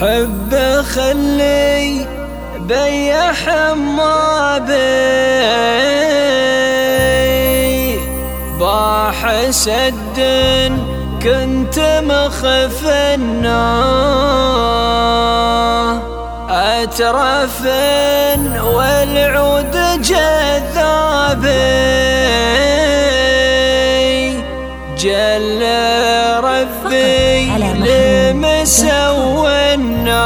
حب خلي بي حمابي باح سد كنت مخفنا أترف والعود جذابي جل ربي لمسونا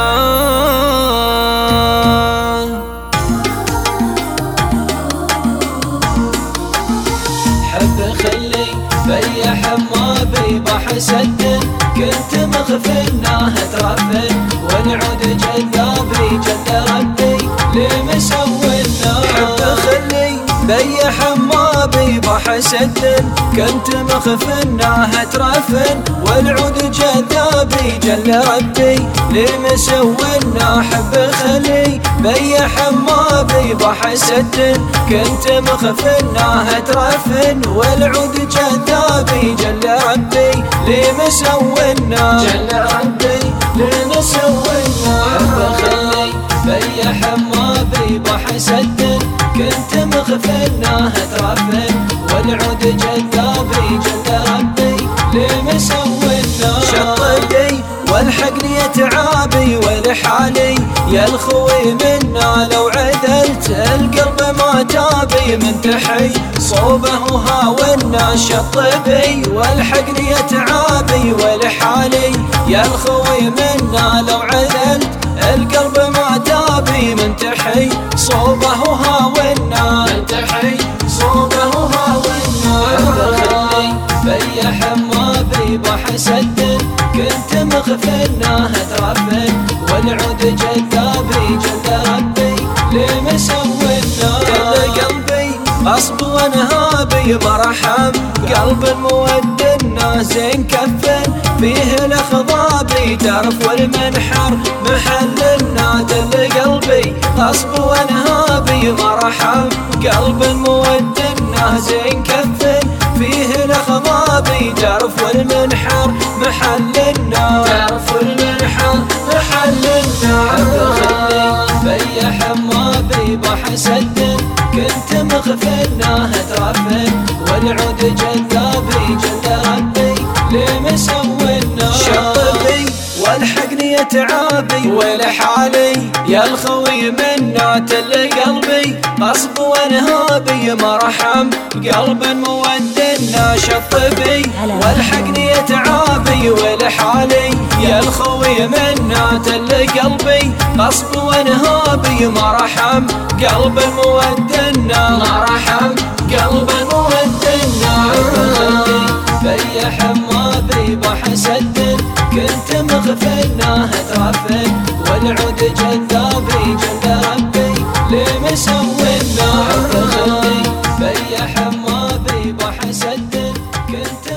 حب خلي بي حمابي باح سد كنت مخفنا أترفن والعود جذابي جل ربي لمسونا حب خلي بي حمابي باح سد كنت مخفنا أترفن والعود جذابي جل ربي لمسونا حب خلي بي حمابي باح سد كنت مخفنا أترفن والعود جذابي جل ربي لمسونا جل ربي لمسونا حب خلي بي حمابي باح سد كنت مخفنا أترفن والعود جذابي جل ربي لمسونا شطبي والحقني يتعابي ولحالي يا الخوي منا لو عدلت القلب ما تابي منتحي صوبه وهاونا شطبي والحقني يتعابي ولحالي يا الخوي منا لو عدلت القلب ما تابي منتحي صوبه وهاونا منتحي صوبه وهاونا حب خلي بي حمابي باح سد كنت مخفنا أترفن والعود جذابي جل ربي لمسونا قلبي غصب وانهابي برحم قلب مودنا زين كفن فيه الاخضابي تعرف والمنحر محلنا دل قلبي غصب وانهابي مرحم قلب مودنا زين كفن فيه الاخضابي تعرف والمنحر محلنا تعرف والمنحر محلنا حب خلي بي حمابي باح سد كنت مخفنا أترفن والعود جذابي جل ربي لمسونا شطبي والحقني يتعابي ولحالي يا الخوي منا تل قلبي غصب وانهابي مرحم قلب مودنا شطبي والحقني يتعابي ولحالي يا الخوي منا تل قلبي غصب وانهابي مرحم قلب مودنا مرحم قلب مودنا بي حمابي باح سد كنت مخفنا أترفن والعود جذابي جل ربي لمسونا حب خلي بي حمابي باح سد كنت